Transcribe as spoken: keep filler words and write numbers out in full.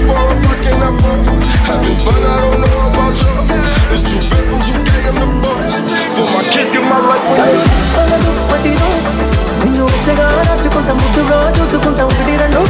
for a buck and I fuck. Having fun, I don't know about you. It's two victims who gave him the bus. For my kick in my life. నిన్ను వచ్చగా రాచుకుంటా ముద్దుగా చూసుకుంటా ఒకటి రెండు